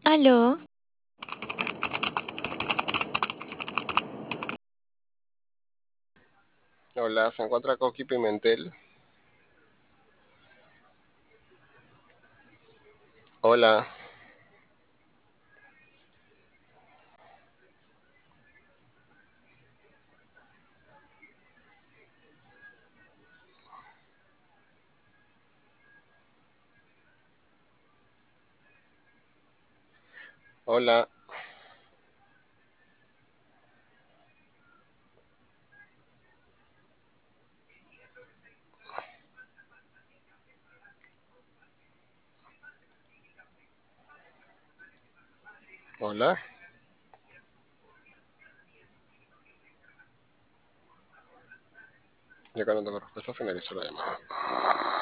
Aló, Hola, se encuentra Coqui Pimentel. Hola, hola, hola. Ya que no tengo respuesta, finalizo la llamada.